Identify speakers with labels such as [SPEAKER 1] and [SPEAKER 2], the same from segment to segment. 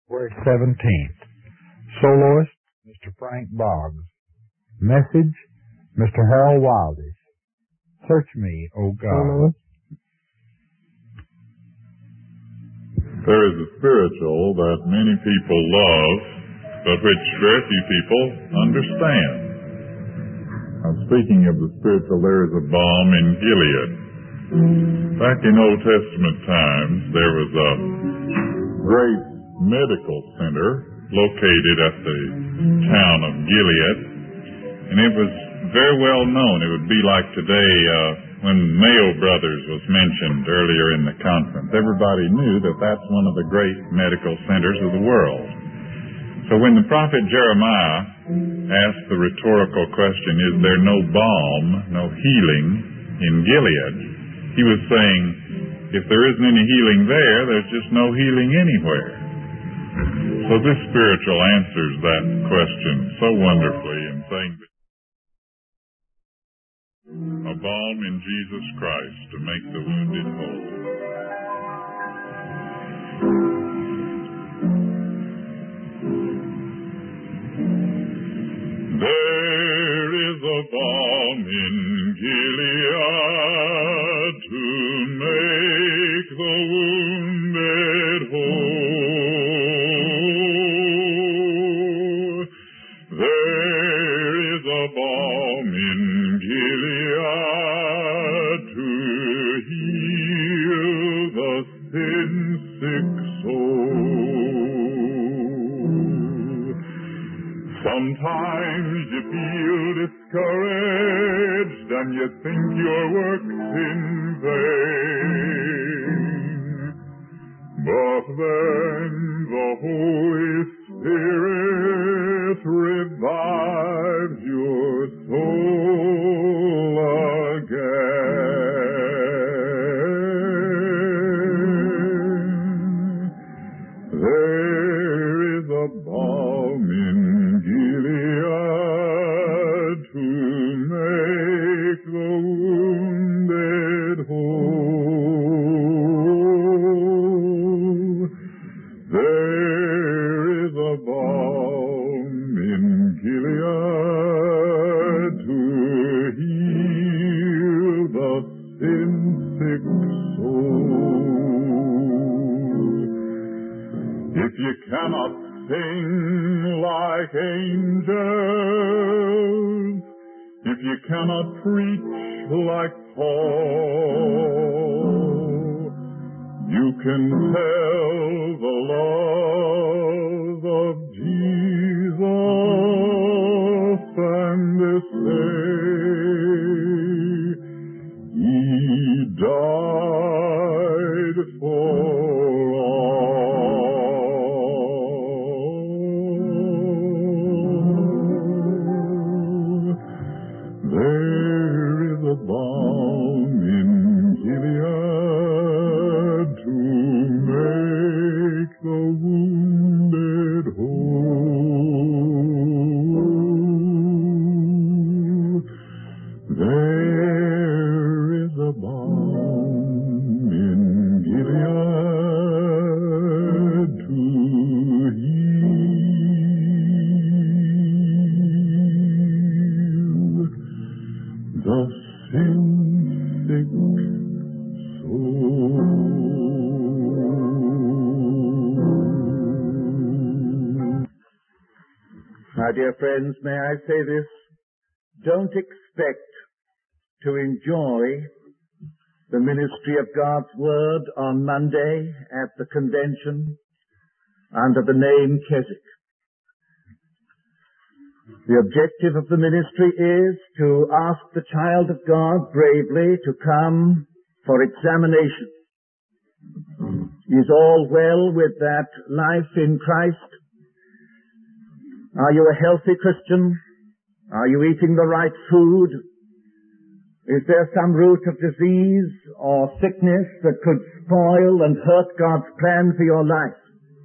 [SPEAKER 1] February 17th. Soloist, Mr. Frank Boggs. Message, Mr. Harold Wildish. Search me, O God.
[SPEAKER 2] There is a spiritual that many people love, but which very few people understand. I'm speaking of the spiritual, there is a balm in Gilead. Back in Old Testament times, there was a great medical center located at the town of Gilead, and it was very well known. It would be like today when Mayo Brothers was mentioned earlier in the conference. Everybody knew that that's one of the great medical centers of the world. So when the prophet Jeremiah asked the rhetorical question, is there no balm, no healing in Gilead? He was saying, if there isn't any healing there, there's just no healing anywhere. So this spiritual answers that question so wonderfully in saying that a balm in Jesus Christ to make the wounded whole. There is a balm in Gilead to make the wounded whole. There is a balm in Gilead to heal the sin-sick soul. Sometimes you feel discouraged and you think your work's in vain. But then the Holy Spirit revives your soul again. There is a balm in Gilead to make the wounded whole. There is a balm in Gilead to heal the sin-sick soul. If you cannot sing like angels, if you cannot preach like Paul, you can tell the love of Jesus and say, He died for balm in Gilead to make the wounded whole. There is a balm in Gilead to heal the sin-sick soul.
[SPEAKER 3] My dear friends, may I say this? Don't expect to enjoy the ministry of God's Word on Monday at the convention under the name Keswick. The objective of the ministry is to ask the child of God bravely to come for examination. Is all well with that life in Christ? Are you a healthy Christian? Are you eating the right food? Is there some root of disease or sickness that could spoil and hurt God's plan for your life?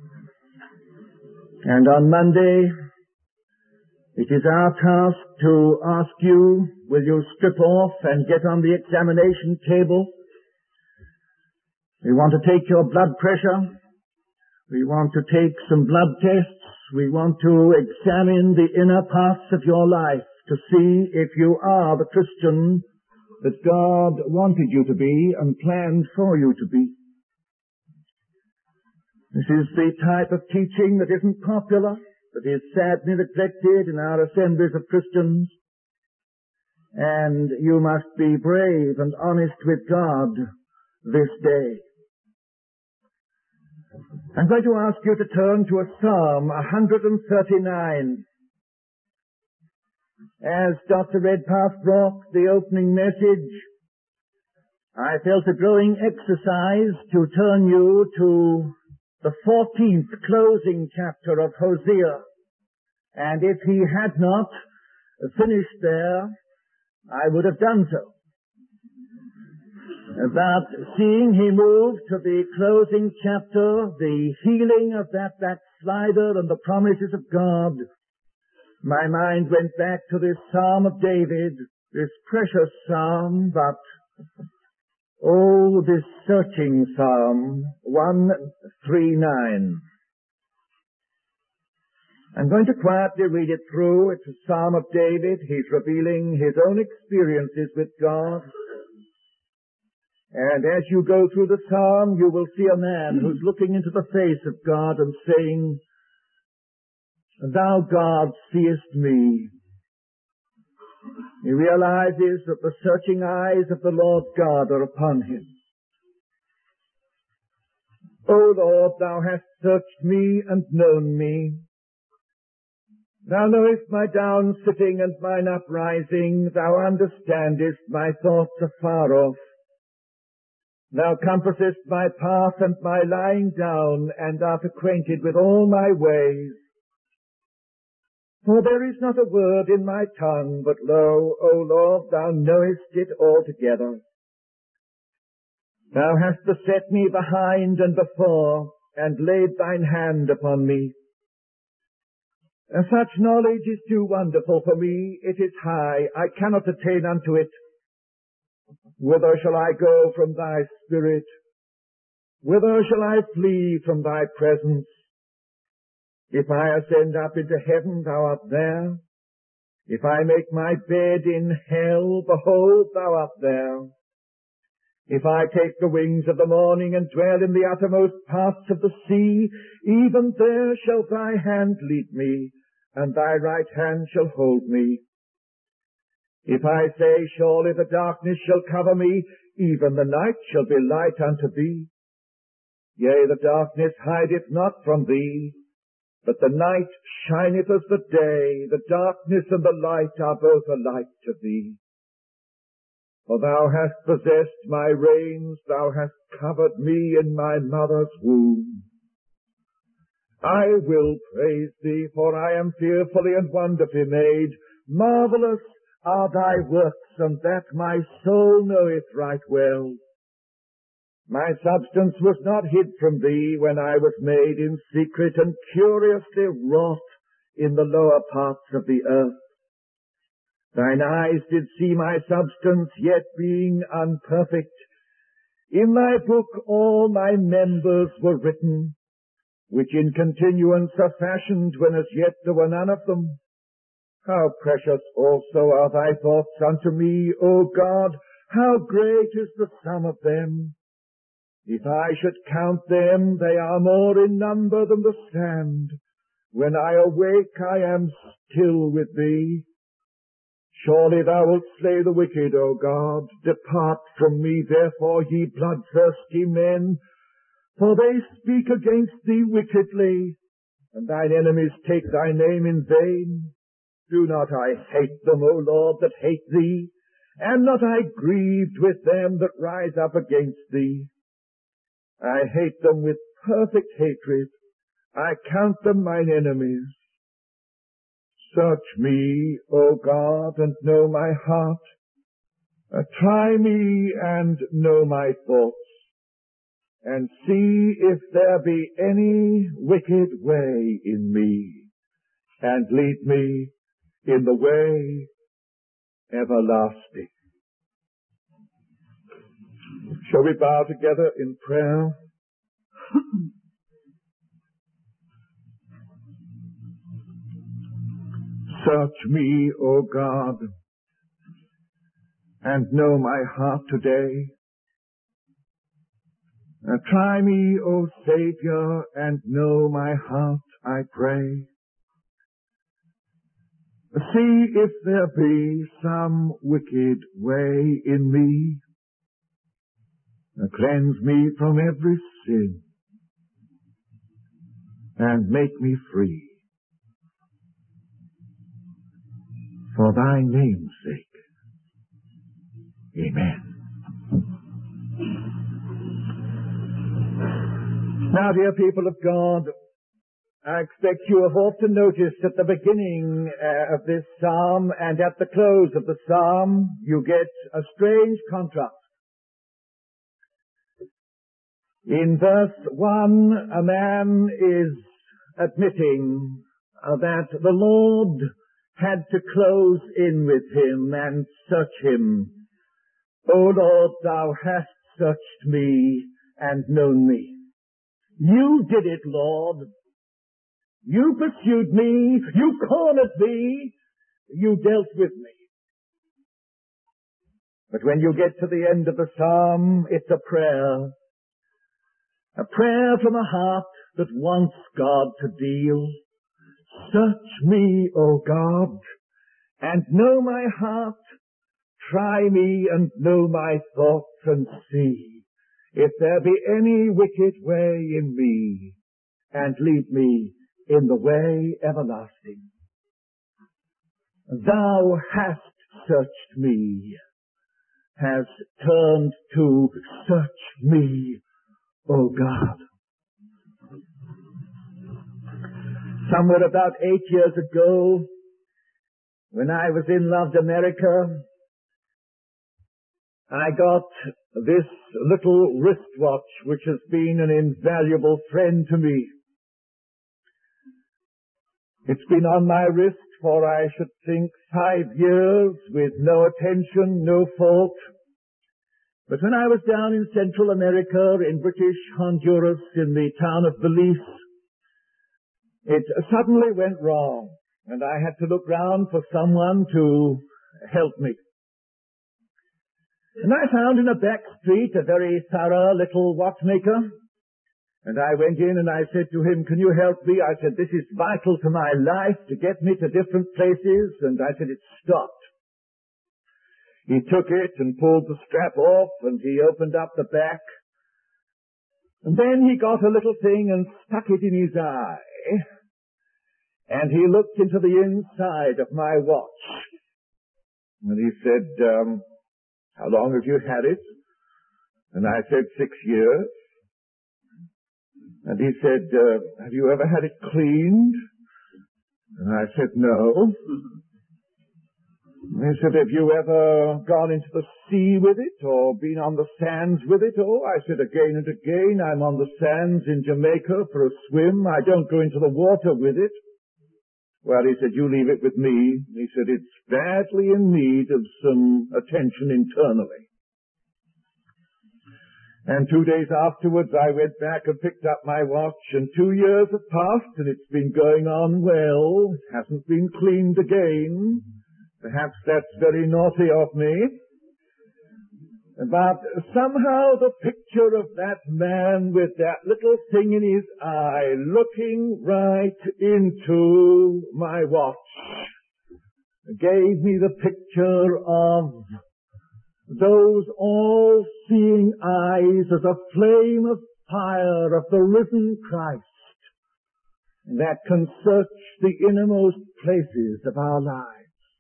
[SPEAKER 3] And on Monday, it is our task to ask you, will you strip off and get on the examination table? We want to take your blood pressure. We want to take some blood tests. We want to examine the inner parts of your life to see if you are the Christian that God wanted you to be and planned for you to be. This is the type of teaching that isn't popular, that is sadly neglected in our assemblies of Christians. And you must be brave and honest with God this day. I'm going to ask you to turn to a Psalm 139. As Dr. Redpath brought the opening message, I felt a growing exercise to turn you to the 14th closing chapter of Hosea. And if he had not finished there, I would have done so. But seeing he moved to the closing chapter, the healing of that backslider and the promises of God, my mind went back to this Psalm of David, this precious Psalm, but, oh, this searching Psalm, 139. I'm going to quietly read it through. It's a Psalm of David. He's revealing his own experiences with God. And as you go through the Psalm, you will see a man who's looking into the face of God and saying, "Thou, God, seest me." He realizes that the searching eyes of the Lord God are upon him. O Lord, thou hast searched me and known me. Thou knowest my down sitting and mine uprising. Thou understandest my thoughts afar off. Thou compassest my path and my lying down, and art acquainted with all my ways. For there is not a word in my tongue, but lo, O Lord, thou knowest it altogether. Thou hast beset me behind and before, and laid thine hand upon me. And such knowledge is too wonderful for me. It is high. I cannot attain unto it. Whither shall I go from thy spirit? Whither shall I flee from thy presence? If I ascend up into heaven, thou art there. If I make my bed in hell, behold, thou art there. If I take the wings of the morning and dwell in the uttermost parts of the sea, even there shall thy hand lead me, and thy right hand shall hold me. If I say, surely the darkness shall cover me, even the night shall be light unto thee. Yea, the darkness hideth not from thee, but the night shineth as the day. The darkness and the light are both alike to thee. For thou hast possessed my reins, thou hast covered me in my mother's womb. I will praise thee, for I am fearfully and wonderfully made. Marvelous are thy works, and that my soul knoweth right well. My substance was not hid from thee when I was made in secret and curiously wrought in the lower parts of the earth. Thine eyes did see my substance, yet being unperfect. In thy book all my members were written, which in continuance are fashioned when as yet there were none of them. How precious also are thy thoughts unto me, O God! How great is the sum of them! If I should count them, they are more in number than the sand. When I awake, I am still with thee. Surely thou wilt slay the wicked, O God. Depart from me, therefore, ye bloodthirsty men, for they speak against thee wickedly, and thine enemies take thy name in vain. Do not I hate them, O Lord, that hate thee? Am not I grieved with them that rise up against thee? I hate them with perfect hatred. I count them mine enemies. Search me, O God, and know my heart. Try me and know my thoughts, and see if there be any wicked way in me, and lead me in the way everlasting. Shall we bow together in prayer? Search me, O God, and know my heart today. Try me, O Savior, and know my heart, I pray. See if there be some wicked way in me. Cleanse me from every sin, and make me free. For thy name's sake. Amen. Now, dear people of God, I expect you have often noticed at the beginning of this psalm and at the close of the psalm, you get a strange contrast. In verse 1, a man is admitting that the Lord had to close in with him and search him. O Lord, thou hast searched me and known me. You did it, Lord. You pursued me. You cornered me. You dealt with me. But when you get to the end of the psalm, it's a prayer from a heart that wants God to deal. Search me, O God, and know my heart. Try me and know my thoughts, and see if there be any wicked way in me, and lead me in the way everlasting. Thou hast searched me, has turned to search me, O God. Somewhere about 8 years ago, when I was in loved America, I got this little wristwatch which has been an invaluable friend to me. It's been on my wrist for, I should think, 5 years with no attention, no fault. But when I was down in Central America, in British Honduras, in the town of Belize, it suddenly went wrong, and I had to look round for someone to help me. And I found in a back street a very thorough little watchmaker, and I went in and I said to him, "Can you help me?" I said, "This is vital to my life to get me to different places," and I said, "It stopped." He took it and pulled the strap off, and he opened up the back, and then he got a little thing and stuck it in his eye, and he looked into the inside of my watch, and he said, "How long have you had it?" And I said, 6 years. And he said, "Have you ever had it cleaned?" And I said, "No." And he said, "Have you ever gone into the sea with it or been on the sands with it?" "Oh," I said, "again and again. I'm on the sands in Jamaica for a swim. I don't go into the water with it." Well, he said, "You leave it with me." He said, "It's badly in need of some attention internally." And 2 days afterwards, I went back and picked up my watch, and 2 years have passed, and it's been going on well. It hasn't been cleaned again. Perhaps that's very naughty of me. But somehow the picture of that man with that little thing in his eye looking right into my watch gave me the picture of those all-seeing eyes as a flame of fire of the risen Christ that can search the innermost places of our lives.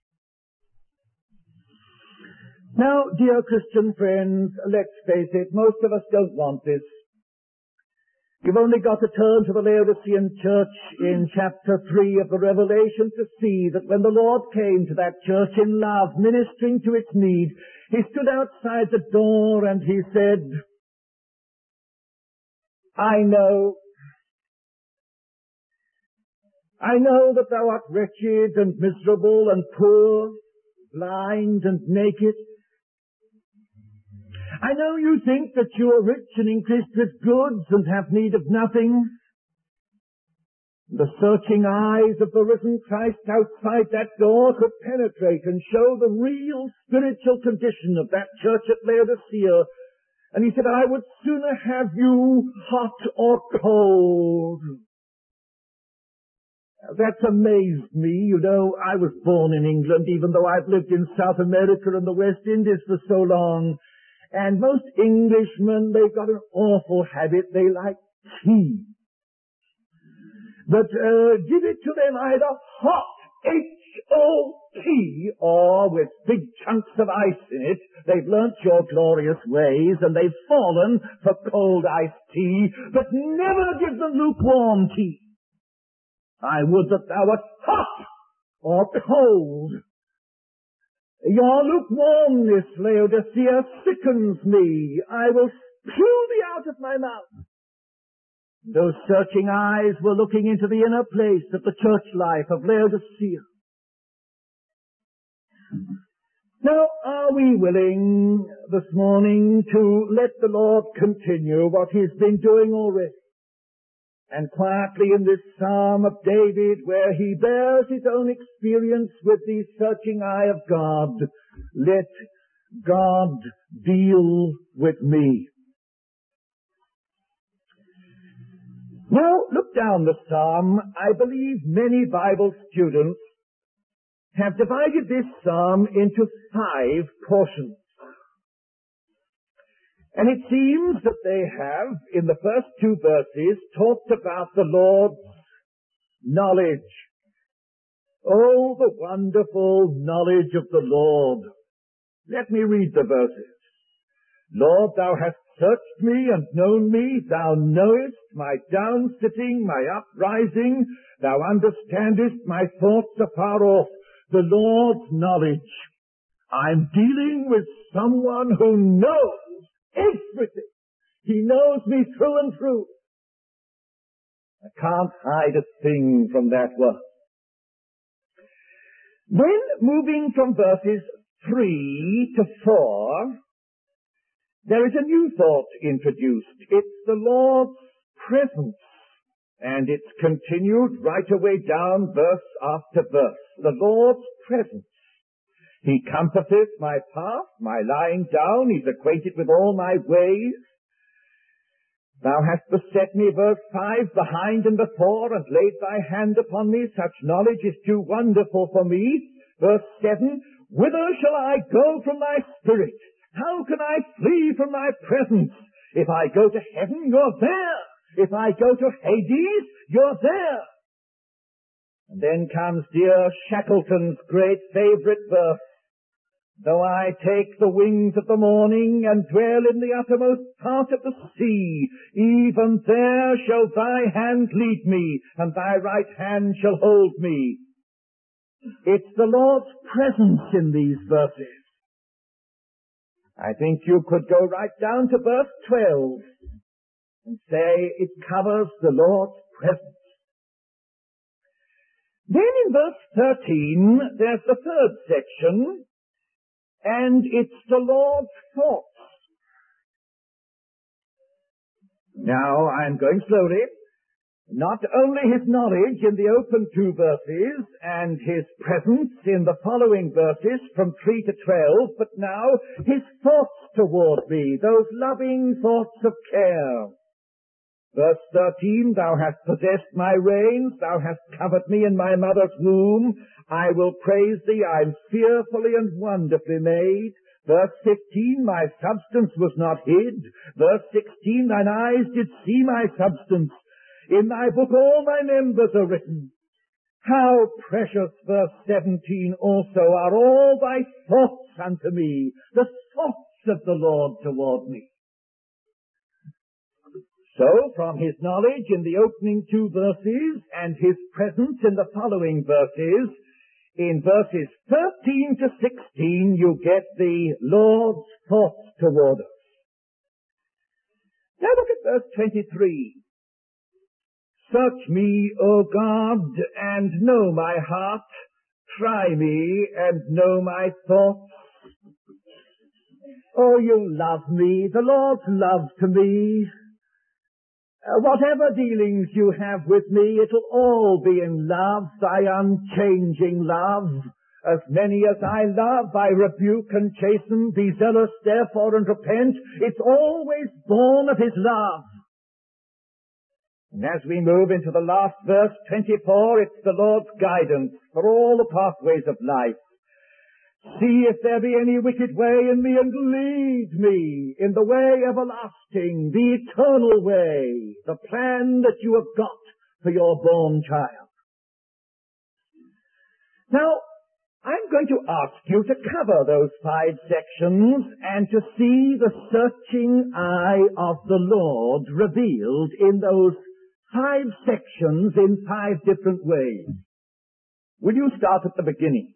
[SPEAKER 3] Now, dear Christian friends, let's face it, most of us don't want this. You've only got to turn to the Laodicean church in chapter 3 of the Revelation to see that when the Lord came to that church in love, ministering to its need, he stood outside the door and he said, I know that thou art wretched and miserable and poor, blind and naked. I know you think that you are rich and increased with goods and have need of nothing. The searching eyes of the risen Christ outside that door could penetrate and show the real spiritual condition of that church at Laodicea. And he said, I would sooner have you hot or cold. That's amazed me. You know, I was born in England, even though I've lived in South America and the West Indies for so long. And most Englishmen, they've got an awful habit. They like tea. But give it to them either hot, H-O-T, or with big chunks of ice in it. They've learnt your glorious ways, and they've fallen for cold iced tea, but never give them lukewarm tea. I would that thou wert hot or cold. Your lukewarmness, Laodicea, sickens me. I will spew thee out of my mouth. Those searching eyes were looking into the inner place of the church life of Laodicea. Now, are we willing this morning to let the Lord continue what He's been doing already? And quietly in this Psalm of David, where he bears his own experience with the searching eye of God, let God deal with me. Now, look down the Psalm. I believe many Bible students have divided this Psalm into 5 portions. And it seems that they have, in the first 2 verses, talked about the Lord's knowledge. Oh, the wonderful knowledge of the Lord. Let me read the verses. Lord, thou hast searched me and known me. Thou knowest my down-sitting, my uprising. Thou understandest my thoughts afar off. The Lord's knowledge. I'm dealing with someone who knows everything. He knows me through and through. I can't hide a thing from that one. Then, moving from verses 3 to 4, there is a new thought introduced. It's the Lord's presence. And it's continued right away down verse after verse. The Lord's presence. He compasseth my path, my lying down. He's acquainted with all my ways. Thou hast beset me, verse 5, behind and before, and laid thy hand upon me. Such knowledge is too wonderful for me. Verse 7, whither shall I go from thy spirit? How can I flee from thy presence? If I go to heaven, you're there. If I go to Hades, you're there. And then comes dear Shackleton's great favorite verse. Though I take the wings of the morning and dwell in the uttermost part of the sea, even there shall thy hand lead me, and thy right hand shall hold me. It's the Lord's presence in these verses. I think you could go right down to verse 12 and say it covers the Lord's presence. Then in verse 13, there's the third section, and it's the Lord's thoughts. Now, I'm going slowly. Not only his knowledge in the open 2 verses, and his presence in the following verses from 3 to 12, but now his thoughts toward me, those loving thoughts of care. Verse 13, thou hast possessed my reins, thou hast covered me in my mother's womb. I will praise thee, I'm fearfully and wonderfully made. Verse 15, my substance was not hid. Verse 16, thine eyes did see my substance. In thy book all my members are written. How precious, verse 17, also are all thy thoughts unto me, the thoughts of the Lord toward me. So, from his knowledge in the opening 2 verses and his presence in the following verses, in verses 13 to 16, you get the Lord's thoughts toward us. Now look at verse 23. Search me, O God, and know my heart. Try me and know my thoughts. Oh, you love me, the Lord's love to me. Whatever dealings you have with me, it'll all be in love, thy unchanging love. As many as I love, I rebuke and chasten. Be zealous, therefore, and repent. It's always born of his love. And as we move into the last verse, 24, it's the Lord's guidance for all the pathways of life. See if there be any wicked way in me, and lead me in the way everlasting, the eternal way, the plan that you have got for your born child. Now, I'm going to ask you to cover those 5 sections and to see the searching eye of the Lord revealed in those 5 sections in 5 different ways. Will you start at the beginning?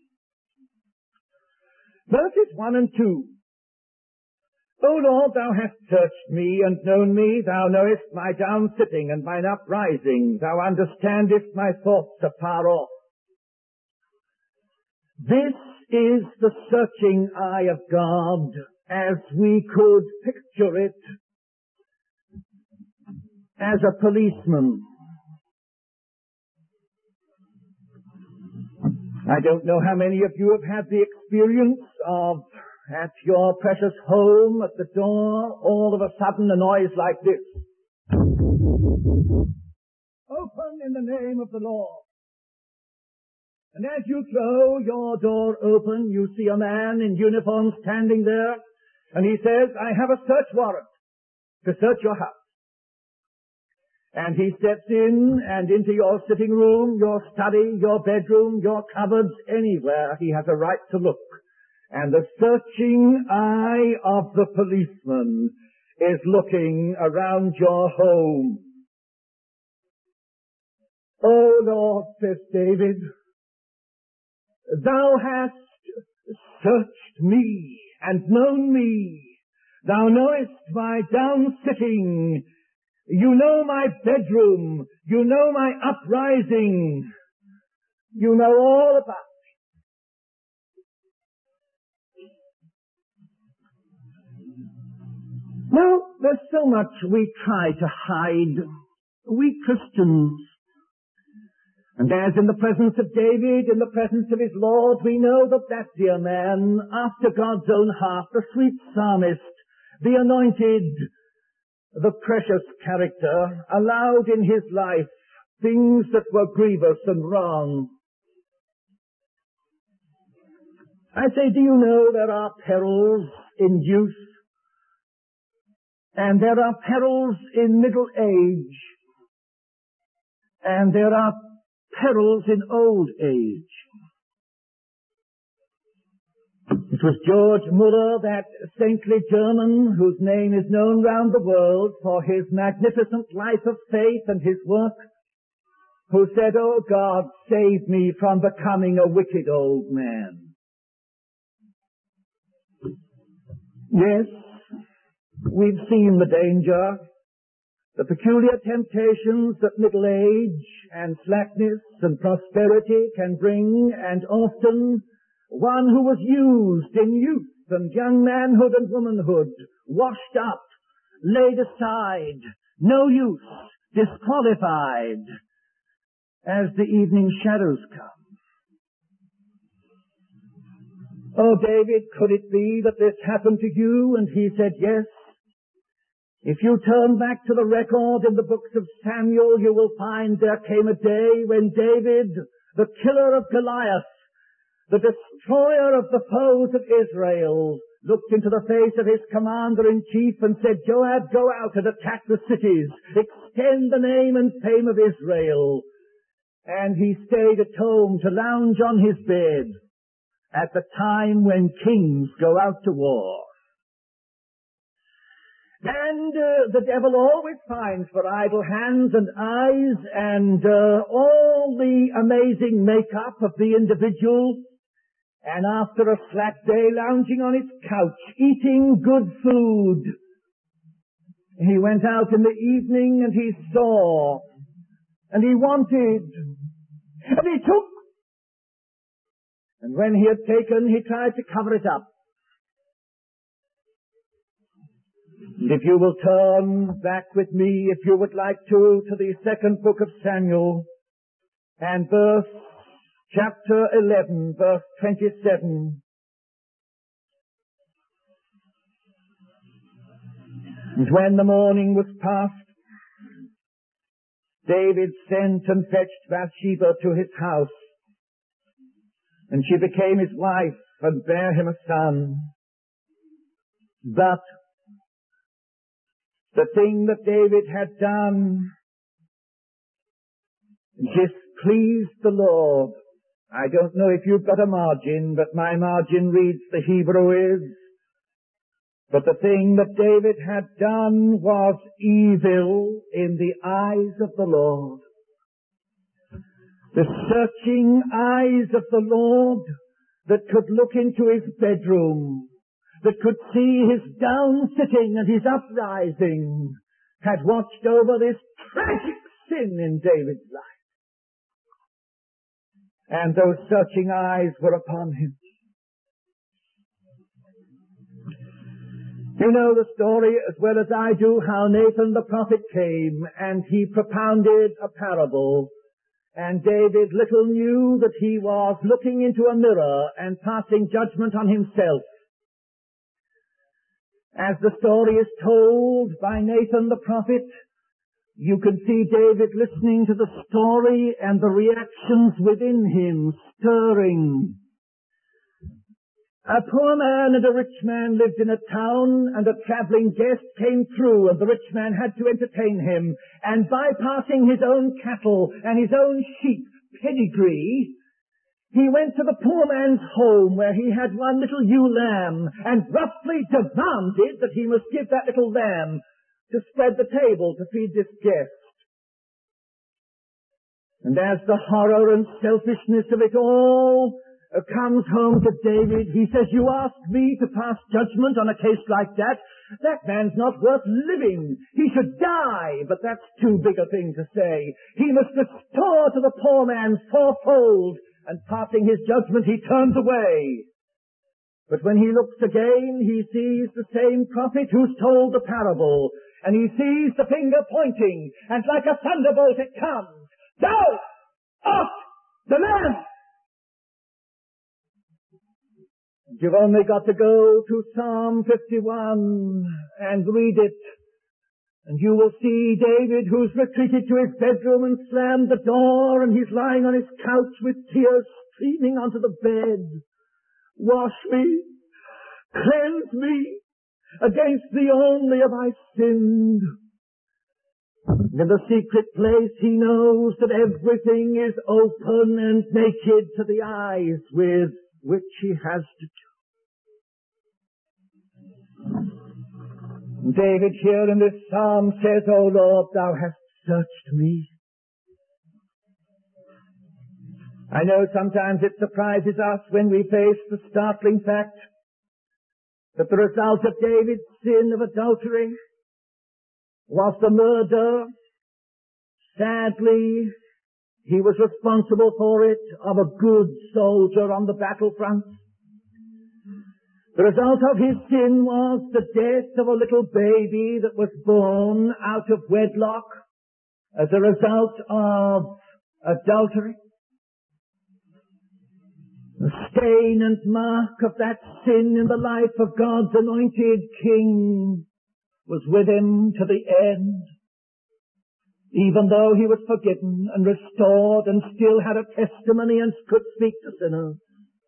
[SPEAKER 3] Verses 1 and 2. O Lord, thou hast searched me and known me. Thou knowest my down sitting and mine uprising. Thou understandest my thoughts afar off. This is the searching eye of God as we could picture it as a policeman. I don't know how many of you have had the experience of, at your precious home, at the door, all of a sudden a noise like this. Open in the name of the Lord. And as you throw your door open, you see a man in uniform standing there, and he says, I have a search warrant to search your house. And he steps in and into your sitting room, your study, your bedroom, your cupboards, anywhere. He has a right to look. And the searching eye of the policeman is looking around your home. O Lord, says David, thou hast searched me and known me. Thou knowest my down sitting. You know my bedroom. You know my uprising. You know all about me. Now, there's so much we try to hide. We Christians. And as in the presence of David, in the presence of his Lord, we know that that dear man, after God's own heart, the sweet psalmist, the anointed, the precious character, allowed in his life things that were grievous and wrong. I say, do you know there are perils in youth, and there are perils in middle age, and there are perils in old age? It was George Muller, that saintly German whose name is known round the world for his magnificent life of faith and his work, who said, "Oh God, save me from becoming a wicked old man." Yes, we've seen the danger, the peculiar temptations that middle age and slackness and prosperity can bring, and often one who was used in youth and young manhood and womanhood, washed up, laid aside, no use, disqualified, as the evening shadows come. Oh, David, could it be that this happened to you? And he said, yes. If you turn back to the record in the books of Samuel, you will find there came a day when David, the killer of Goliath, the destroyer of the foes of Israel, looked into the face of his commander-in-chief and said, "Joab, go out and attack the cities. Extend the name and fame of Israel." And he stayed at home to lounge on his bed at the time when kings go out to war. And the devil always finds for idle hands and eyes and all the amazing makeup of the individual. And after a slack day, lounging on his couch, eating good food, he went out in the evening and he saw, and he wanted, and he took. And when he had taken, he tried to cover it up. And if you will turn back with me, if you would like to the second book of Samuel, and chapter 11, verse 27. And when the morning was past, David sent and fetched Bathsheba to his house, and she became his wife and bare him a son. But the thing that David had done displeased the Lord. I don't know if you've got a margin, but my margin reads, the Hebrew is, but the thing that David had done was evil in the eyes of the Lord. The searching eyes of the Lord that could look into his bedroom, that could see his down-sitting and his uprising, had watched over this tragic sin in David's life. And those searching eyes were upon him. You know the story as well as I do, how Nathan the prophet came and he propounded a parable, and David little knew that he was looking into a mirror and passing judgment on himself. As the story is told by Nathan the prophet, you can see David listening to the story and the reactions within him stirring. A poor man and a rich man lived in a town, and a traveling guest came through, and the rich man had to entertain him, and bypassing his own cattle and his own sheep pedigree, he went to the poor man's home where he had one little ewe lamb, and roughly demanded that he must give that little lamb to spread the table to feed this guest. And as the horror and selfishness of it all comes home to David, he says, you asked me to pass judgment on a case like that? That man's not worth living. He should die, but that's too big a thing to say. He must restore to the poor man fourfold, and passing his judgment he turns away. But when he looks again, he sees the same prophet who's told the parable, and he sees the finger pointing, and like a thunderbolt it comes. Thou art the man! You've only got to go to Psalm 51 and read it, and you will see David who's retreated to his bedroom and slammed the door, and he's lying on his couch with tears streaming onto the bed. Wash me, cleanse me, against thee only have I sinned. In the secret place he knows that everything is open and naked to the eyes with which he has to do. David here in this psalm says, O Lord, thou hast searched me. I know sometimes it surprises us when we face the startling fact that the result of David's sin of adultery was the murder. Sadly, he was responsible for it, of a good soldier on the battlefront. The result of his sin was the death of a little baby that was born out of wedlock as a result of adultery. The stain and mark of that sin in the life of God's anointed king was with him to the end. Even though he was forgiven and restored and still had a testimony and could speak to sinners.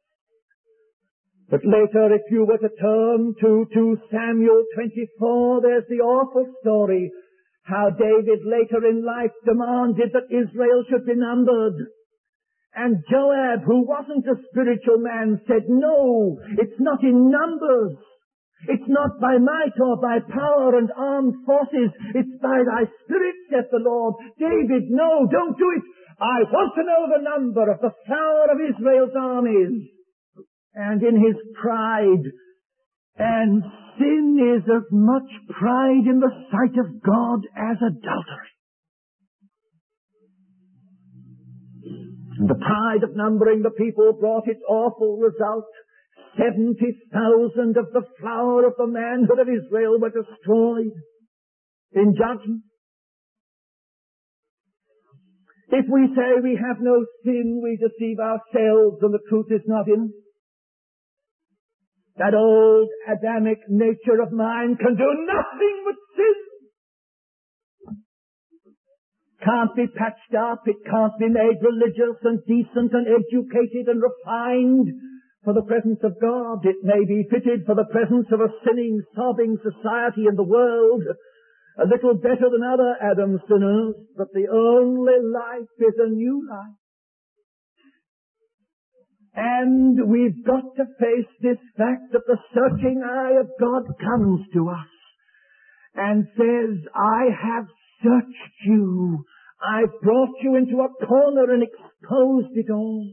[SPEAKER 3] But later, if you were to turn to Samuel 24, there's the awful story how David later in life demanded that Israel should be numbered. And Joab, who wasn't a spiritual man, said, no, it's not in numbers. It's not by might or by power and armed forces. It's by thy spirit, saith the Lord. David, no, don't do it. I want to know the number of the flower of Israel's armies. And in his pride, and sin is as much pride in the sight of God as adultery. The pride of numbering the people brought its awful result. 70,000 of the flower of the manhood of Israel were destroyed in judgment. If we say we have no sin, we deceive ourselves and the truth is not in us. That old Adamic nature of mine can do nothing but sin. Can't be patched up, it can't be made religious and decent and educated and refined for the presence of God. It may be fitted for the presence of a sinning, sobbing society in the world, a little better than other Adam sinners, but the only life is a new life. And we've got to face this fact that the searching eye of God comes to us and says, I have searched you. I've brought you into a corner and exposed it all.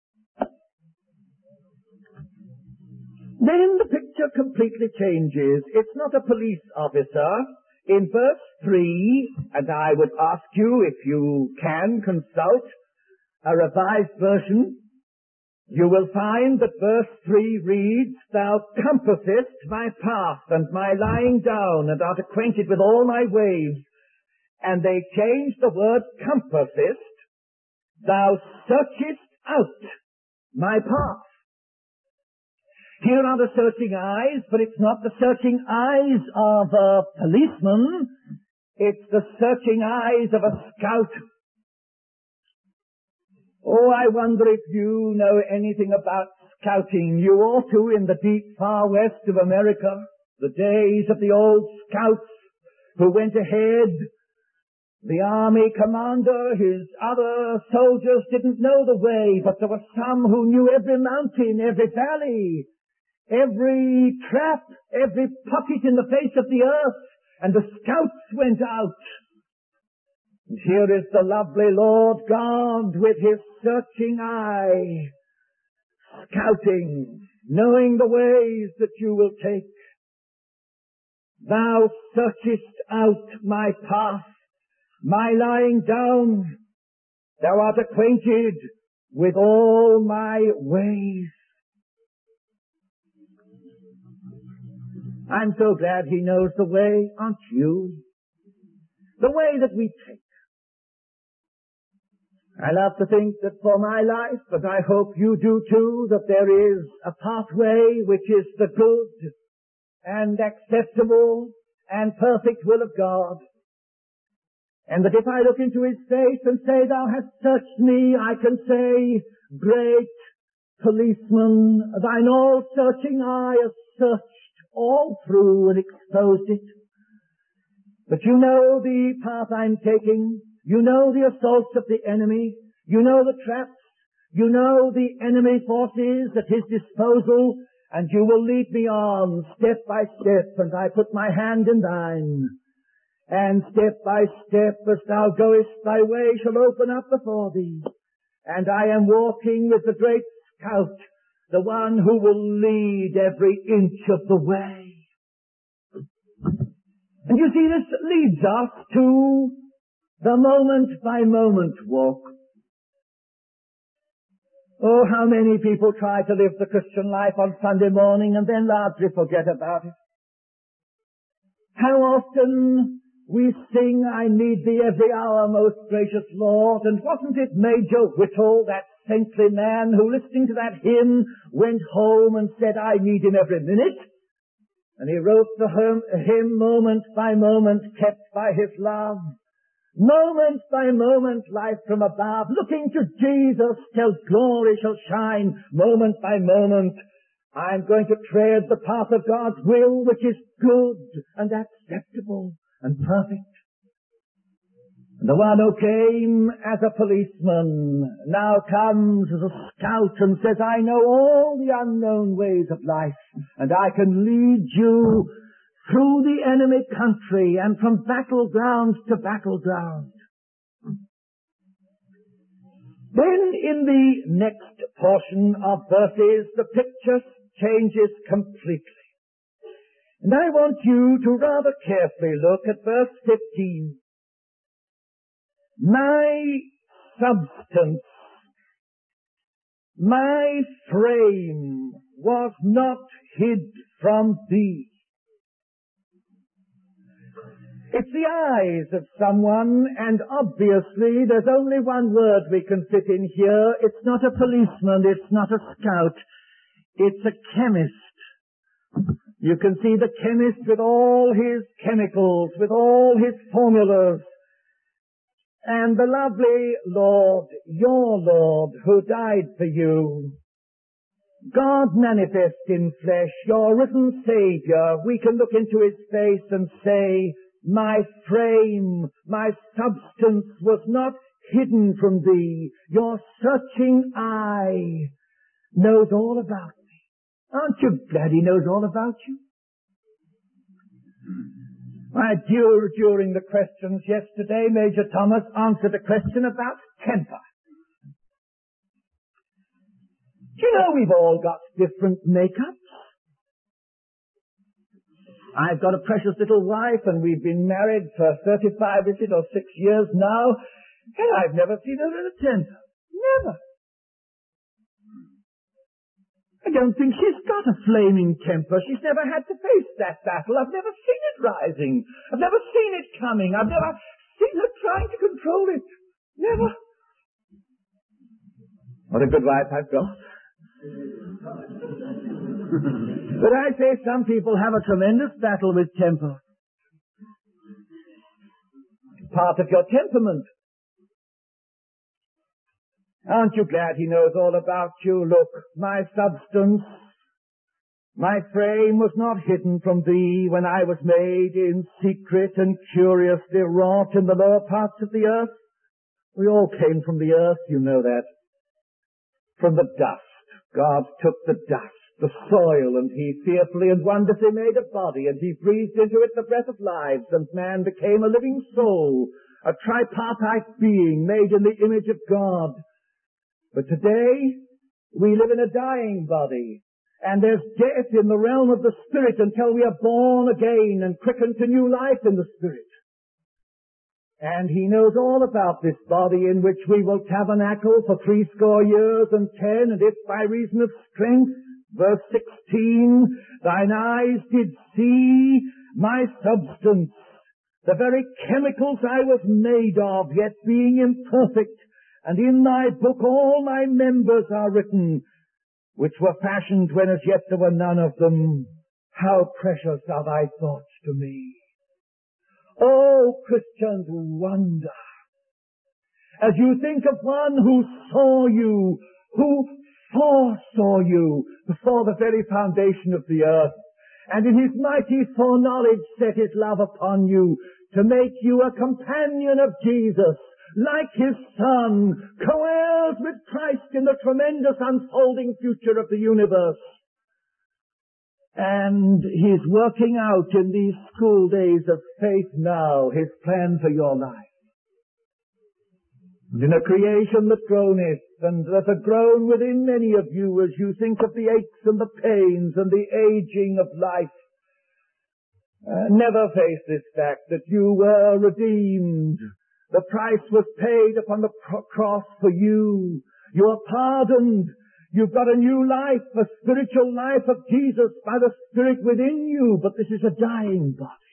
[SPEAKER 3] Then the picture completely changes. It's not a police officer. In verse 3, and I would ask you if you can consult a revised version, you will find that verse 3 reads, Thou compassest my path and my lying down, and art acquainted with all my ways. And they change the word compassest, Thou searchest out my path. Here are the searching eyes, but it's not the searching eyes of a policeman. It's the searching eyes of a scout. Oh, I wonder if you know anything about scouting. You ought to in the deep far west of America, the days of the old scouts who went ahead. The army commander, his other soldiers didn't know the way, but there were some who knew every mountain, every valley, every trap, every pocket in the face of the earth, and the scouts went out. And here is the lovely Lord God with his searching eye, scouting, knowing the ways that you will take. Thou searchest out my path, my lying down. Thou art acquainted with all my ways. I'm so glad he knows the way, aren't you? The way that we take. I love to think that for my life, but I hope you do too, that there is a pathway which is the good and acceptable and perfect will of God. And that if I look into his face and say, Thou hast searched me, I can say, Great policeman, thine all-searching eye has searched all through and exposed it. But you know the path I'm taking. You know the assaults of the enemy. You know the traps. You know the enemy forces at his disposal. And you will lead me on step by step. And I put my hand in thine. And step by step, as thou goest, thy way shall open up before thee. And I am walking with the great scout, the one who will lead every inch of the way. And you see, this leads us to the moment-by-moment walk. Oh, how many people try to live the Christian life on Sunday morning and then largely forget about it. How often we sing, I need thee every hour, most gracious Lord. And wasn't it Major Whittle, that saintly man, who listening to that hymn went home and said, I need him every minute? And he wrote the hymn moment by moment, kept by his love. Moment by moment, life from above, looking to Jesus till glory shall shine. Moment by moment, I'm going to tread the path of God's will, which is good and acceptable and perfect. The one who came as a policeman now comes as a scout and says, I know all the unknown ways of life, and I can lead you through the enemy country and from battleground to battleground. Then in the next portion of verses, the picture changes completely. And I want you to rather carefully look at verse 15. My substance, my frame, was not hid from thee. It's the eyes of someone, and obviously there's only one word we can fit in here. It's not a policeman, it's not a scout, it's a chemist. You can see the chemist with all his chemicals, with all his formulas, and the lovely Lord, your Lord, who died for you. God manifest in flesh, your risen Savior. We can look into his face and say, my frame, my substance was not hidden from thee. Your searching eye knows all about me. Aren't you glad he knows all about you? During the questions yesterday, Major Thomas answered a question about temper. Do you know we've all got different makeups? I've got a precious little wife, and we've been married for 35, is it, or 6 years now, and I've never seen her in a temper. Never. I don't think she's got a flaming temper. She's never had to face that battle. I've never seen it rising. I've never seen it coming. I've never seen her trying to control it. Never. What a good wife I've got. But I say some people have a tremendous battle with temper. Part of your temperament. Aren't you glad he knows all about you? Look, my substance, my frame was not hidden from thee when I was made in secret and curiously wrought in the lower parts of the earth. We all came from the earth, you know that. From the dust. God took the dust, the soil, and he fearfully and wonderfully made a body, and he breathed into it the breath of lives, and man became a living soul, a tripartite being made in the image of God. But today, we live in a dying body, and there's death in the realm of the Spirit until we are born again and quickened to new life in the Spirit. And he knows all about this body in which we will tabernacle for 80 years and 10, and if by reason of strength, verse 16, thine eyes did see my substance, the very chemicals I was made of, yet being imperfect, and in thy book all my members are written, which were fashioned when as yet there were none of them. How precious are thy thoughts to me. Oh, Christians, wonder. As you think of one who saw you, who foresaw you before the very foundation of the earth, and in his mighty foreknowledge set his love upon you to make you a companion of Jesus, like his Son, co-heirs with Christ in the tremendous unfolding future of the universe. And he's working out in these school days of faith now his plan for your life. And in a creation that groaneth, and there's a groan within many of you as you think of the aches and the pains and the aging of life. Never face this fact that you were redeemed. The price was paid upon the cross for you. You are pardoned. You've got a new life, a spiritual life of Jesus by the Spirit within you, but this is a dying body.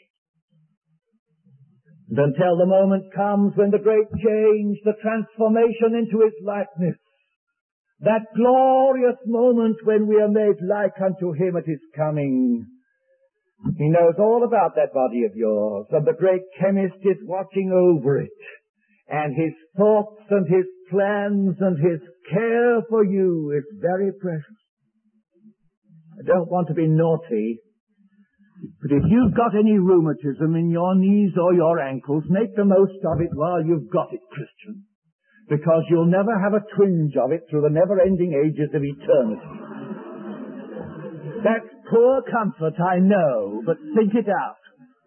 [SPEAKER 3] And until the moment comes when the great change, the transformation into his likeness, that glorious moment when we are made like unto him at his coming, he knows all about that body of yours, and the great chemist is watching over it. And his thoughts and his plans and his care for you is very precious. I don't want to be naughty, but if you've got any rheumatism in your knees or your ankles, make the most of it while you've got it, Christian, because you'll never have a twinge of it through the never-ending ages of eternity. That's poor comfort, I know, but think it out.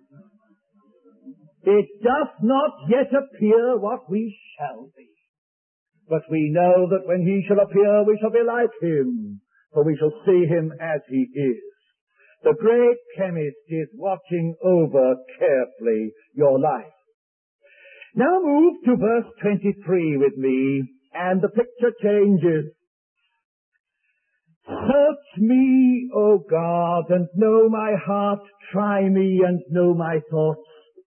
[SPEAKER 3] It doth not yet appear what we shall be. But we know that when he shall appear, we shall be like him, for we shall see him as he is. The great chemist is watching over carefully your life. Now move to verse 23 with me, and the picture changes. Search me, O God, and know my heart. Try me and know my thoughts.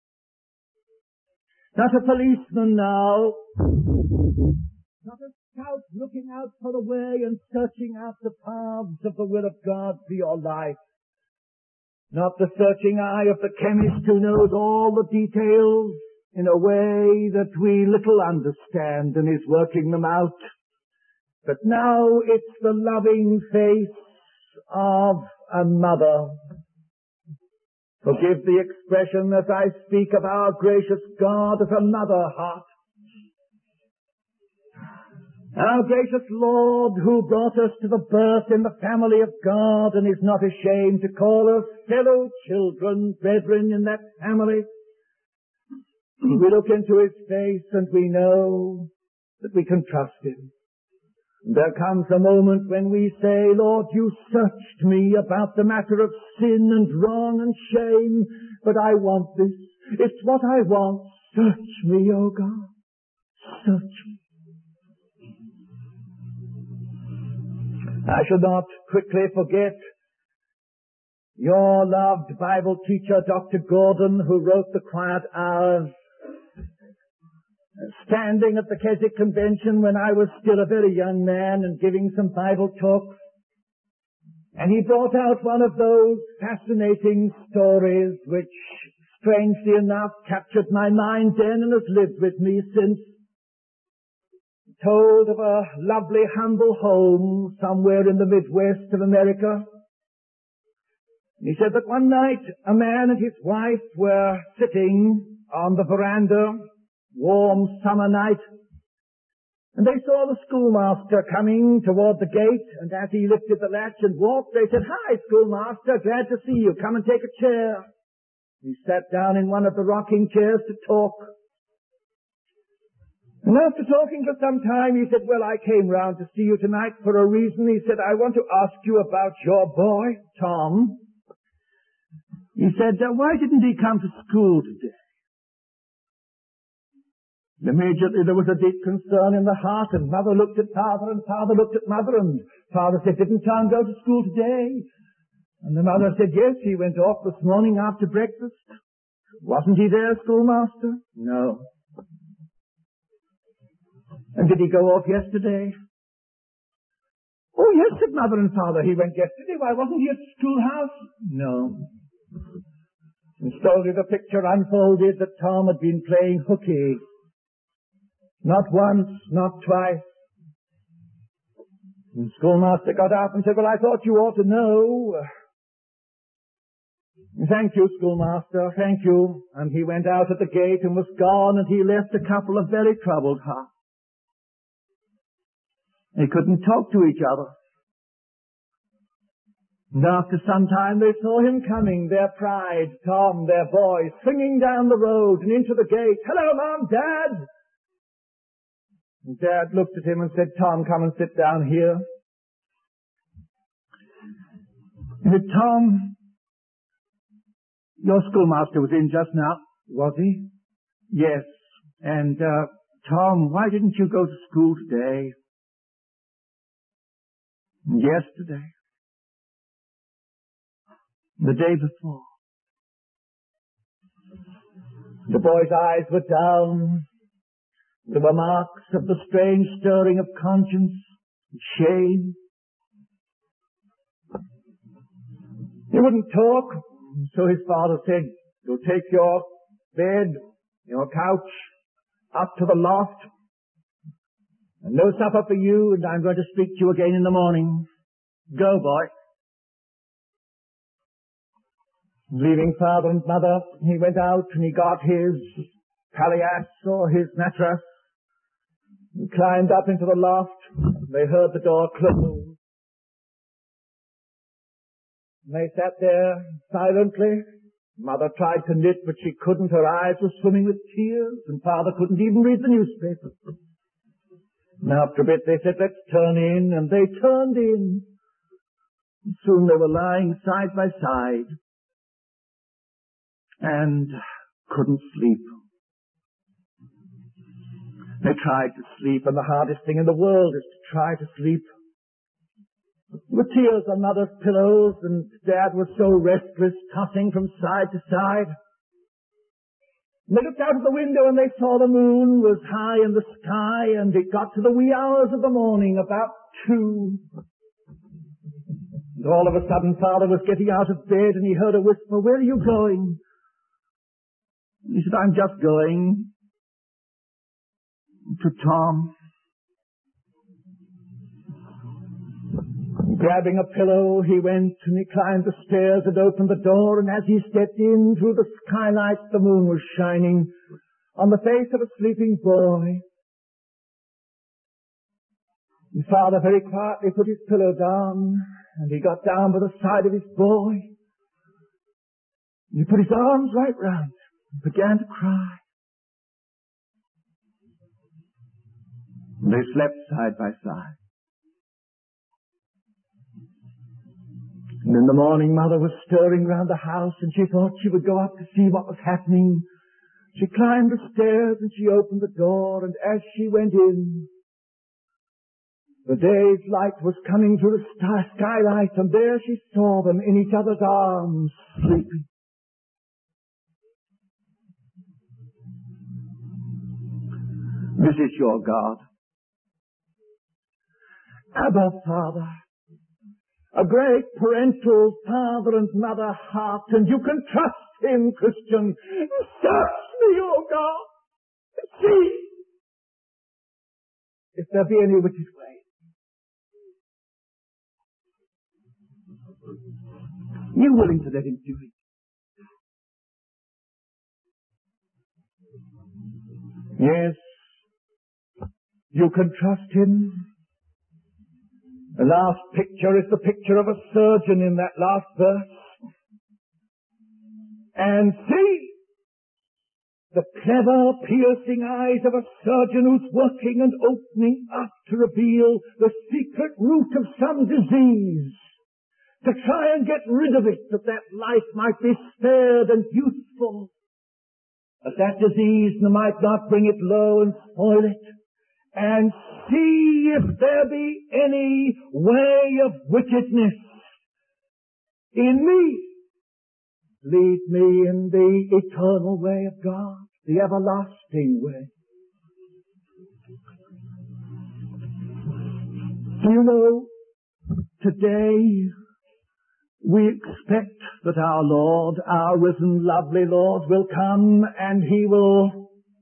[SPEAKER 3] Not a policeman now. Not a scout looking out for the way and searching out the paths of the will of God for your life. Not the searching eye of the chemist who knows all the details in a way that we little understand and is working them out. But now it's the loving face of a mother. Forgive the expression as I speak of our gracious God as a mother heart. Our gracious Lord, who brought us to the birth in the family of God and is not ashamed to call us fellow children, brethren in that family. We look into His face and we know that we can trust Him. There comes a moment when we say, Lord, you searched me about the matter of sin and wrong and shame, but I want this. It's what I want. Search me, O God. Search me. I shall not quickly forget your loved Bible teacher, Dr. Gordon, who wrote The Quiet Hours, standing at the Keswick Convention when I was still a very young man and giving some Bible talks. And he brought out one of those fascinating stories which, strangely enough, captured my mind then and has lived with me since. Told of a lovely, humble home somewhere in the Midwest of America. He said that one night a man and his wife were sitting on the veranda, warm summer night, and they saw the schoolmaster coming toward the gate, and as he lifted the latch and walked, they said, "Hi, schoolmaster, glad to see you. Come and take a chair." He sat down in one of the rocking chairs to talk. And after talking for some time, he said, "Well, I came round to see you tonight for a reason." He said, "I want to ask you about your boy, Tom." He said, "Why didn't he come to school today?" Immediately there was a deep concern in the heart, and mother looked at father, and father looked at mother, and father said, "Didn't Tom go to school today?" And the mother said, "Yes, he went off this morning after breakfast." "Wasn't he there, schoolmaster?" "No." "And did he go off yesterday?" "Oh, yes," said mother and father, "he went yesterday. Why, wasn't he at the schoolhouse?" "No." And slowly the picture unfolded that Tom had been playing hooky. Not once, not twice. And the schoolmaster got up and said, "Well, I thought you ought to know." "Thank you, schoolmaster, thank you." And he went out at the gate and was gone, and he left a couple of very troubled hearts. They couldn't talk to each other. And after some time they saw him coming, their pride, Tom, their boy, swinging down the road and into the gate. "Hello, Mom, Dad!" And Dad looked at him and said, "Tom, come and sit down here." He said, "Tom, your schoolmaster was in just now." "Was he?" "Yes. And, Tom, why didn't you go to school today?" "Yesterday. The day before." The boy's eyes were down. There were marks of the strange stirring of conscience and shame. He wouldn't talk, so his father said, "You'll take your bed, your couch, up to the loft, and no supper for you, and I'm going to speak to you again in the morning. Go, boy." Leaving father and mother, he went out and he got his palliasse or his mattress. He climbed up into the loft. They heard the door close. They sat there silently. Mother tried to knit, but she couldn't. Her eyes were swimming with tears, and father couldn't even read the newspaper. And after a bit they said, "Let's turn in," and they turned in. And soon they were lying side by side and couldn't sleep. They tried to sleep, and the hardest thing in the world is to try to sleep. There were tears on Mother's pillows, and Dad was so restless, tossing from side to side. And they looked out of the window and they saw the moon was high in the sky, and it got to the wee hours of the morning, about 2. And all of a sudden Father was getting out of bed and he heard a whisper, "Where are you going?" He said, "I'm just going to Tom." Grabbing a pillow, he went and he climbed the stairs and opened the door, and as he stepped in through the skylight, the moon was shining on the face of a sleeping boy. His father very quietly put his pillow down, and he got down by the side of his boy. And he put his arms right round him and began to cry. And they slept side by side. And in the morning, Mother was stirring round the house, and she thought she would go up to see what was happening. She climbed the stairs and she opened the door, and as she went in, the day's light was coming through the skylight, and there she saw them in each other's arms, sleeping. This is your God. Abba, Father. A great parental father and mother heart, and you can trust him, Christian. Search me, O God. See if there be any wicked way. You're willing to let him do it. Yes, you can trust him. The last picture is the picture of a surgeon in that last verse. And see the clever, piercing eyes of a surgeon who's working and opening up to reveal the secret root of some disease, to try and get rid of it, that life might be spared and useful, that disease might not bring it low and spoil it. And see if there be any way of wickedness in me. Lead me in the eternal way of God, the everlasting way. Do you know, today we expect that our Lord, our risen, lovely Lord, will come and he will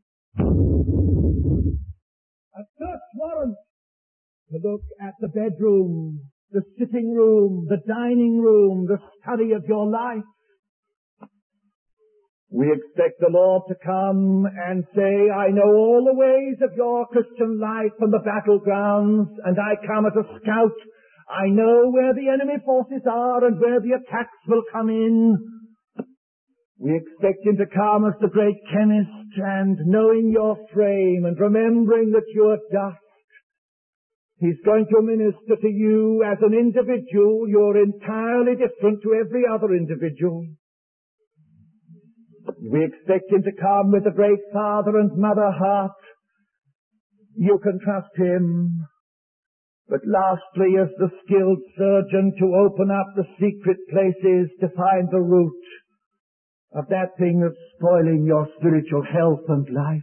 [SPEAKER 3] a search warrant to look at the bedroom, the sitting room, the dining room, the study of your life. We expect the Lord to come and say, "I know all the ways of your Christian life and the battlegrounds, and I come as a scout. I know where the enemy forces are and where the attacks will come in." We expect him to come as the great chemist, and knowing your frame and remembering that you are dust, he's going to minister to you as an individual. You're entirely different to every other individual. We expect him to come with a great father and mother heart. You can trust him. But lastly, as the skilled surgeon, to open up the secret places to find the root of that thing that's spoiling your spiritual health and life.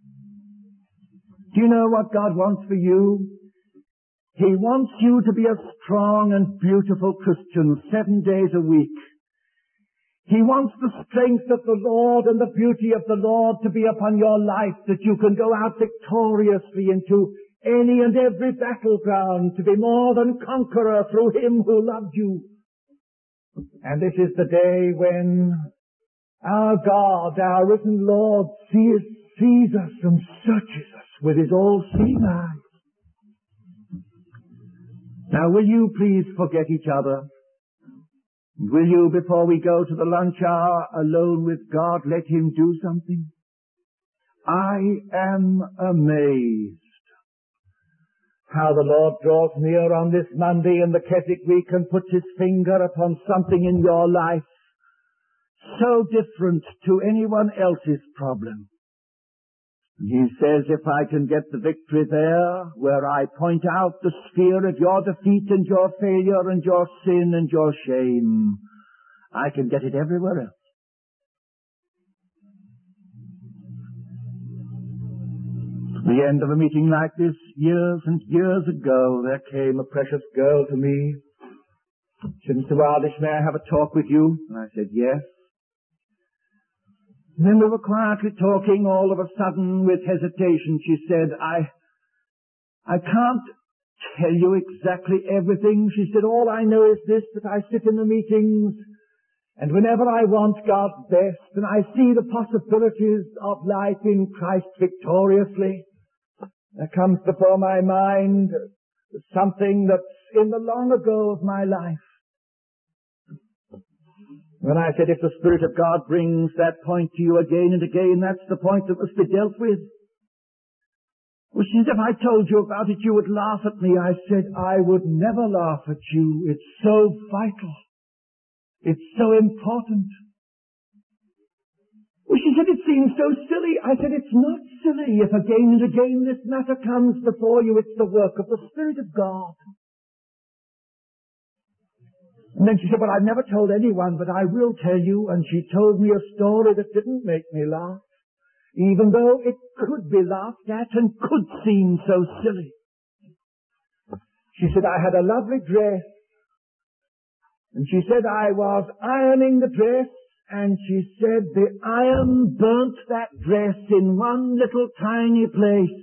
[SPEAKER 3] Do you know what God wants for you? He wants you to be a strong and beautiful Christian 7 days a week. He wants the strength of the Lord and the beauty of the Lord to be upon your life, that you can go out victoriously into any and every battleground, to be more than conqueror through him who loved you. And this is the day when our God, our risen Lord, sees us and searches us with his all-seeing eyes. Now, will you please forget each other? Will you, before we go to the lunch hour alone with God, let him do something? I am amazed how the Lord draws near on this Monday in the Keswick week and puts his finger upon something in your life so different to anyone else's problem. He says if I can get the victory there, where I point out the sphere of your defeat and your failure and your sin and your shame, I can get it everywhere else. At the end of a meeting like this, years and years ago, there came a precious girl to me. She said, Mr. Wildish, may I have a talk with you? And I said, yes. And then we were quietly talking. All of a sudden, with hesitation, she said, I can't tell you exactly everything. She said, all I know is this, that I sit in the meetings, and whenever I want God's best, and I see the possibilities of life in Christ victoriously, there comes before my mind something that's in the long ago of my life. When I said, if the Spirit of God brings that point to you again and again, that's the point that must be dealt with. Well, she said, if I told you about it, you would laugh at me. I said, I would never laugh at you. It's so vital. It's so important. Well, she said, it seems so silly. I said, it's not silly. If again and again this matter comes before you, it's the work of the Spirit of God. And then she said, well, I've never told anyone, but I will tell you. And she told me a story that didn't make me laugh, even though it could be laughed at and could seem so silly. She said, I had a lovely dress. And she said, I was ironing the dress, and she said, the iron burnt that dress in one little tiny place.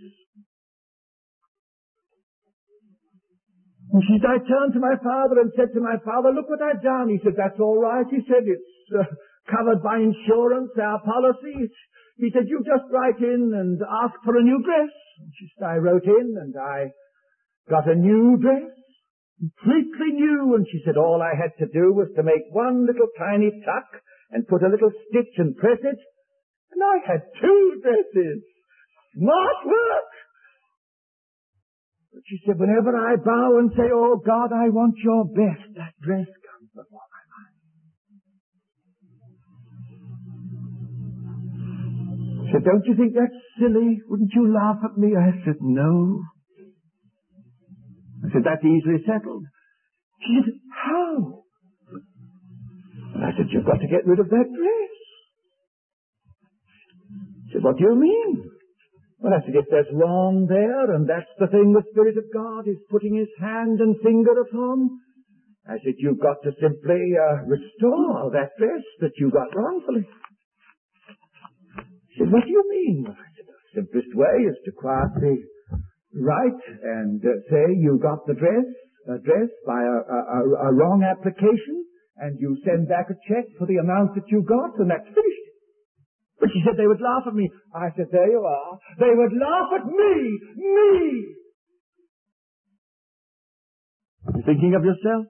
[SPEAKER 3] And she said, I turned to my father and said to my father, look what I've done. He said, that's all right. He said, it's covered by insurance, our policy. He said, you just write in and ask for a new dress. And she said, I wrote in and I got a new dress, completely new. And she said, all I had to do was to make one little tiny tuck and put a little stitch and press it. And I had two dresses. Smart work! But she said, whenever I bow and say, oh God, I want your best, that dress comes before my mind. She said, don't you think that's silly? Wouldn't you laugh at me? I said, no. I said, that's easily settled. She said, how? And I said, you've got to get rid of that dress. She said, what do you mean? Well, I said, if there's wrong there, and that's the thing the Spirit of God is putting His hand and finger upon, I said, you've got to simply restore that dress that you got wrongfully. She said, what do you mean? Well, I said, the simplest way is to quietly write and say you got the dress by a wrong application, and you send back a check for the amount that you got, and that's finished. But she said they would laugh at me. I said, there you are. They would laugh at me! Me! You thinking of yourself?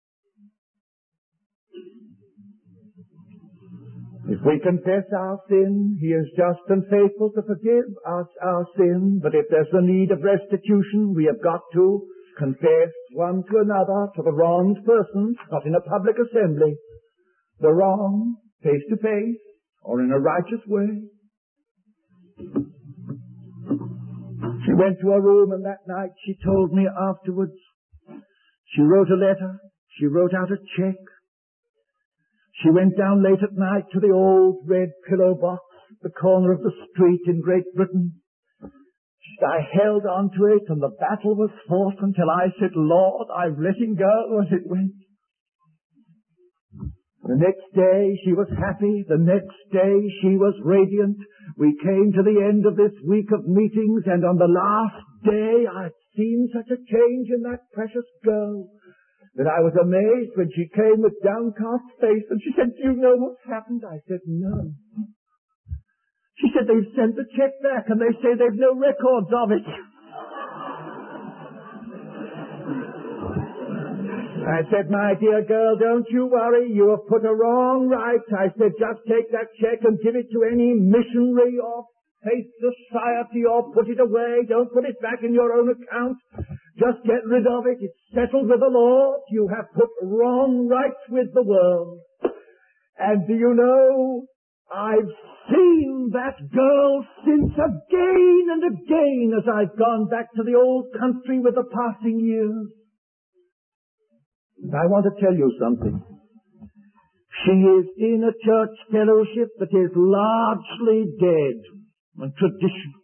[SPEAKER 3] If we confess our sin, He is just and faithful to forgive us our sin. But if there's a need of restitution, we have got to confess one to another, to the wronged person, not in a public assembly, the wrong, face to face, or in a righteous way. She went to her room, and that night she told me afterwards, she wrote a letter, she wrote out a check. She went down late at night to the old red pillow box at the corner of the street in Great Britain. I held on to it, and the battle was fought until I said, Lord, I've let Him go, as it went. The next day she was happy. The next day she was radiant. We came to the end of this week of meetings, and on the last day I'd seen such a change in that precious girl that I was amazed when she came with downcast face, and she said, do you know what's happened? I said, no. She said, they've sent the check back, and they say they've no records of it. I said, my dear girl, don't you worry. You have put a wrong right. I said, just take that check and give it to any missionary or faith society or put it away. Don't put it back in your own account. Just get rid of it. It's settled with the Lord. You have put wrong rights with the world. And do you know, I've seen that girl since again and again as I've gone back to the old country with the passing years. And I want to tell you something. She is in a church fellowship that is largely dead and traditional.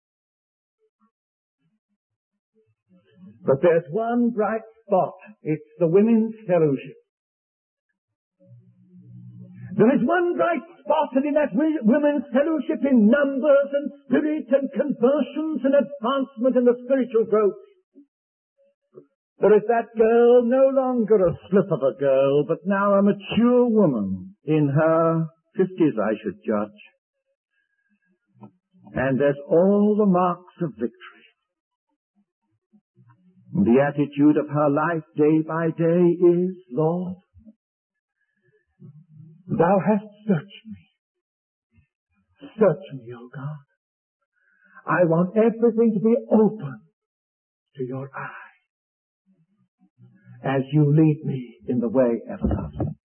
[SPEAKER 3] But there's one bright spot. It's the women's fellowship. There is one bright spot, and in that women's fellowship, in numbers and spirit and conversions and advancement in the spiritual growth, there is that girl, no longer a slip of a girl, but now a mature woman, in her 50s, I should judge. And there's all the marks of victory. And the attitude of her life day by day is, Lord, Thou hast searched me. Search me, O God. I want everything to be open to your eye as you lead me in the way everlasting.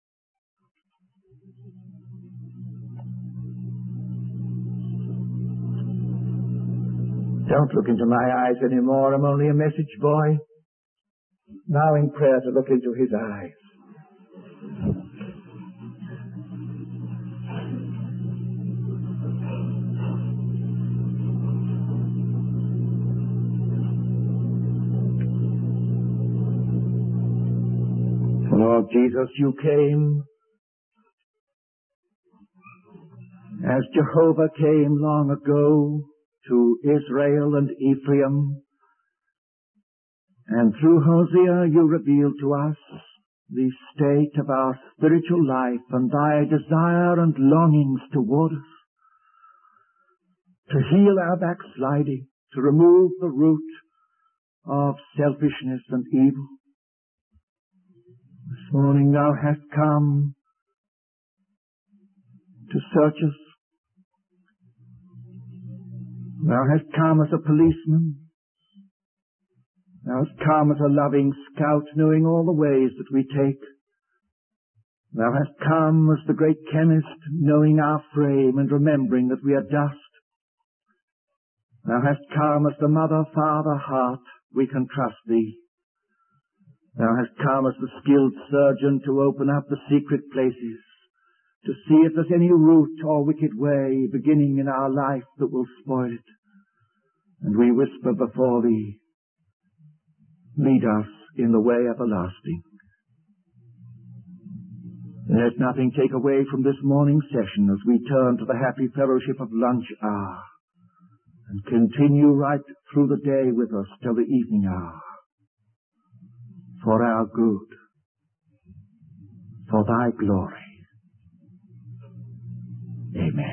[SPEAKER 3] Don't look into my eyes anymore. I'm only a message boy. Now in prayer to look into his eyes. Lord Jesus, you came as Jehovah came long ago to Israel and Ephraim, and through Hosea you revealed to us the state of our spiritual life and thy desire and longings toward us, to heal our backsliding, to remove the root of selfishness and evil. This morning thou hast come to search us. Thou hast come as a policeman. Thou hast come as a loving scout, knowing all the ways that we take. Thou hast come as the great chemist, knowing our frame and remembering that we are dust. Thou hast come as the mother, father, heart, we can trust thee. Thou hast come as the skilled surgeon to open up the secret places, to see if there's any root or wicked way beginning in our life that will spoil it. And we whisper before thee, lead us in the way everlasting. Let nothing take away from this morning's session as we turn to the happy fellowship of lunch hour and continue right through the day with us till the evening hour. For our good, for thy glory. Amen.